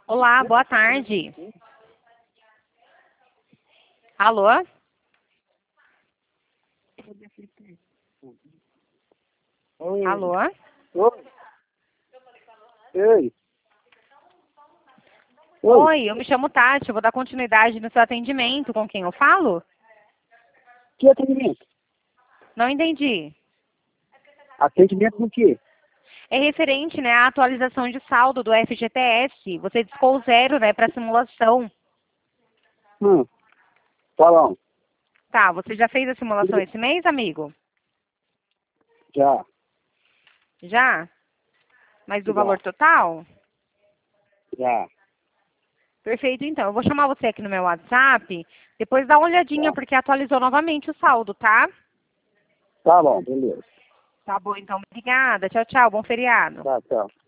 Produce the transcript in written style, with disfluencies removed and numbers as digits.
Olá, boa tarde. Alô? Oi. Alô? Oi. Ei. Oi, eu me chamo Tati, eu vou dar continuidade no seu atendimento. Com quem eu falo? Que atendimento? Não entendi. Atendimento no quê? É referente, né, à atualização de saldo do FGTS. Você discou zero, né, para simulação. Falão. Tá, você já fez a simulação esse mês, amigo? Já. Já? Mas do Já. valor total? Já. Perfeito, então. Eu vou chamar você aqui no meu WhatsApp. Depois dá uma olhadinha, Tá. porque atualizou novamente o saldo, tá? Tá bom, beleza. Tá bom, então. Obrigada. Tchau, tchau. Bom feriado. Tá, tchau.